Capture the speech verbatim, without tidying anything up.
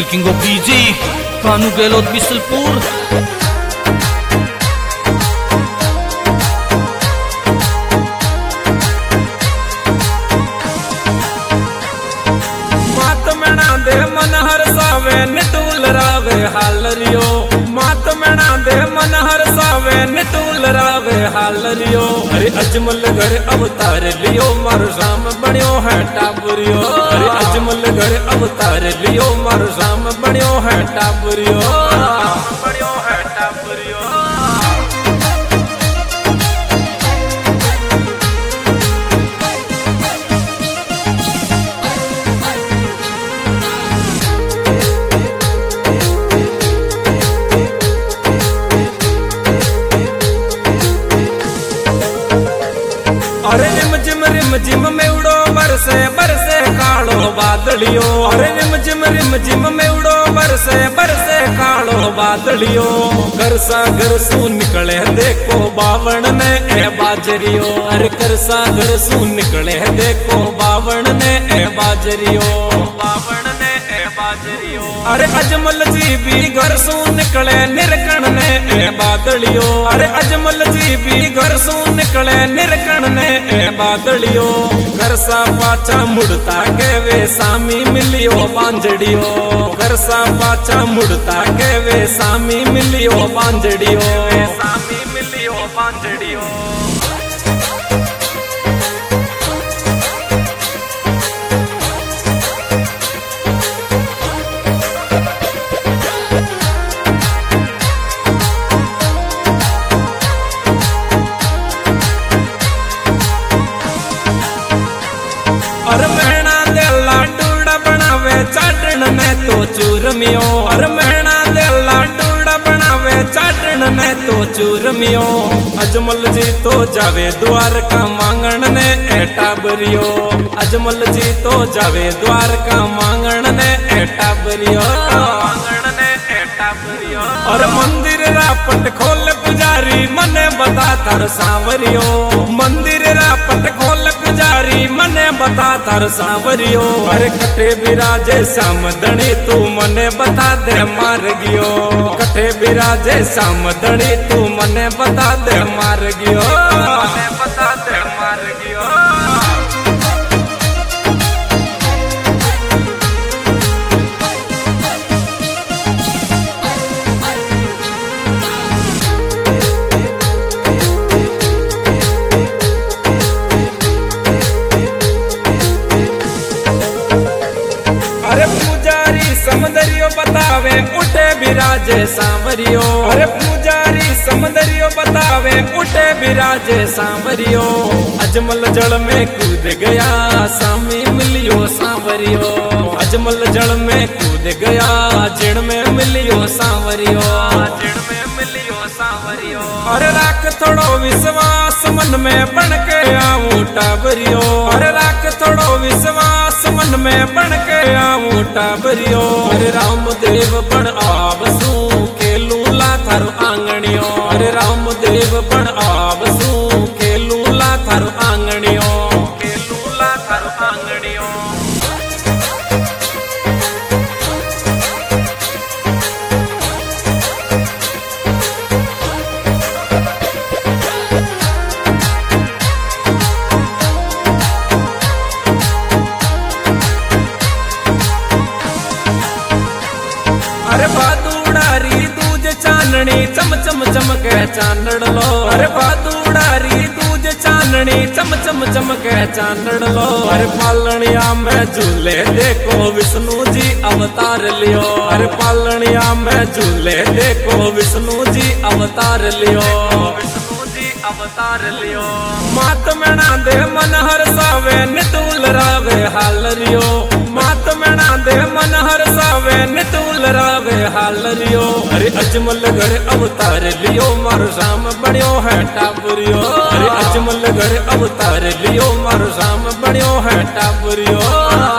King of DJ Kanu Gehlot Bisalpur. मात मना दे मन हर सावे निटूल रावे हालरियो, मात मना दे मन हर सावे निटूल रावे हालरियो। अरे अजमल घर अवतार लियो मारो शाम बण्यो है टाबरियो, अरे अजमल घर अवतार लियो मारो शाम बण्यो है टाबरियो, बण्यो है टाबरियो। अरे रिम जिम रिम जिम में उड़ो बरसे बरसे कालो बादलियो, अरे रिम जिम रिम जिम में उड़ो बरसे बरसे कालो बादलियो। घर सा घर सू निकले देखो बावण ने ए बाजरियो, अरे घर सा घर सू निकले देखो बावण ने ए बाजरियो, बावण ने ए बाजरियो। अरे अजमल जी भी घर सू निकले निरकण ने ए बादलियो, अरे अजमल जी भी घर सू निकले निरकण ने ए बादलियो। घर सा पाचा मुड़ता के वे सामी मिलियो बांजड़ियो, घर सा पाचा मुड़ता के वे सामी मिलियो बांजड़ियो, सामी मिलियो बांजड़ियो। अरे महना दे लाडूड़ा बनावे चाटण में तो चूरमियो, अरे महना दे लाडूड़ा बनावे चाटण में तो चूरमियो। अजमल जी तो जावे द्वार का मांगण ने ए टाबरियो, अजमल जी तो जावे द्वार का मांगण ने ए टाबरियो, मांगण ने ए टाबरियो। और मंदिर रापट खोल पुजारी मने बता तर सांवरियो, मंदिर रापट खोल पुजारी मने बता तर सांवरियो। अरे कटे बिराजे सामदणी तू मने बता दे मार गियो, कटे बिराजे सामदणी तू मने बता दे मार गियो, मने बता दे मार गियो। अरे पुजारी समदरियो बतावे उठे बिराजे सांवरियो, अरे पुजारी समदरियो बतावे उठे बिराजे सांवरियो। अजमल जल में कूद गया सामी मिलियो सांवरियो, अजमल जल में कूद गया जिण में मिलियो सांवरियो, जिण में मिलियो सांवरियो। अरे राख थोड़ो विश्वास मन में बन के आऊं टाबरियो, अरे राख थोड़ो विश्वास मन में बन के आऊं टाबरियो। अरे रामदेव बण आवसू खेलूला थारो आंगणियो, अरे रामदेव बण आवसू खेलूला थारो आंगणियो, खेलूला थारो आंगणियो। अरे बादूड़ारी दूज चाननी चम चम चमके चांदड़ लो, अरे बादूड़ारी दूज चाननी चम चम चमके चांदड़ लो। अरे पालनिया में झूले देखो विष्णु जी अवतार लियो, अरे पालनिया में झूले देखो विष्णु जी अवतार लियो, विष्णु जी अवतार लियो। मात मना दे मन हर सावे निटूल रावे हालरियो, मात मना दे मन हर सावे निटूल रावे हालरियो। अरे अजमल घर अवतार लियो मारो शाम बण्यो है टाबरियो, अरे अजमल घर अवतार लियो मारो शाम बण्यो है टाबरियो।